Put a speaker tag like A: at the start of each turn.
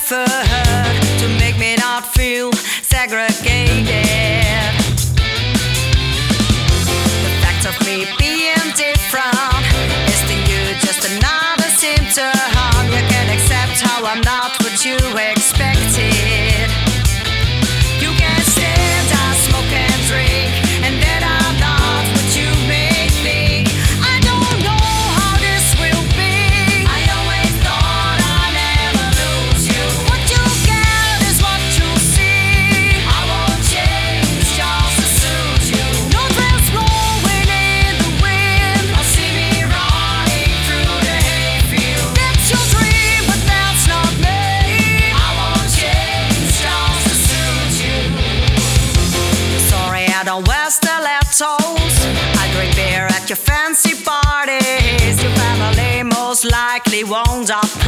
A: effort to make me not feel segregated. The fact of me being different is to you just another symptom. You can accept how I'm not what you expected. You can stand, I smoke and drink, and that I'm not what you may think. I don't know how this will be. I always thought I'd never lose you. What you get is what you see. I won't change just to suit you. No dress blowing in the wind, or see me running through the hayfield. That's your dream, but that's not me. I won't change just to suit you. Sorry, I don't wear stilettos. I drink beer at your fancy parties. Your family most likely won't adopt